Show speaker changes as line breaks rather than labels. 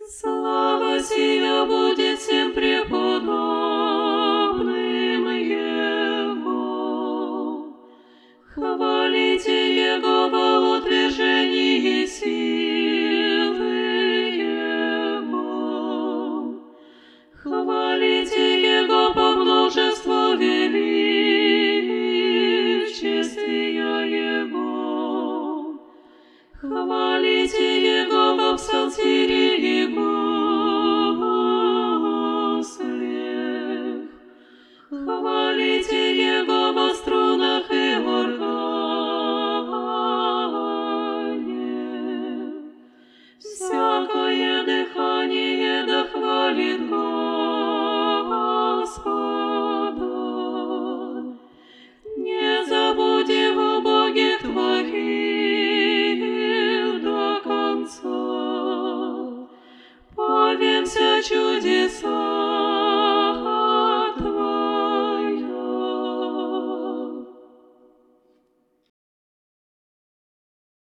Слава сия будет всем преподобным Его. Хвалите Его во утверждении силы Его. Хвалите Его по множеству величествия Его. Хвалите Его во псалтире и гуслях. Хвалите Его во струнах и органе. Всякое дыхание да хвалит Господа. Не забудь убогих твоих до конца. Повемся чудес